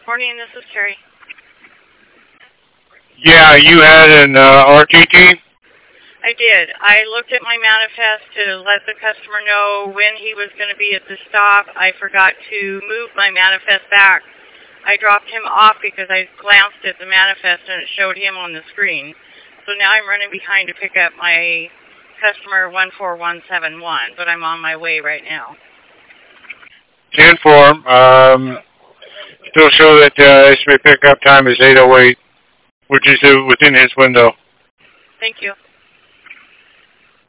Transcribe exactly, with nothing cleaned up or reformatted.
Morning, this is Terry. Yeah, you had an uh, R T T? I did. I looked at my manifest to let the customer know when he was going to be at the stop. I forgot to move my manifest back. I dropped him off because I glanced at the manifest and it showed him on the screen. So now I'm running behind to pick up my customer one four one seven one, but I'm on my way right now. ten four. Um, still show that uh, estimated pickup time is eight oh eight, which is uh, within his window. Thank you.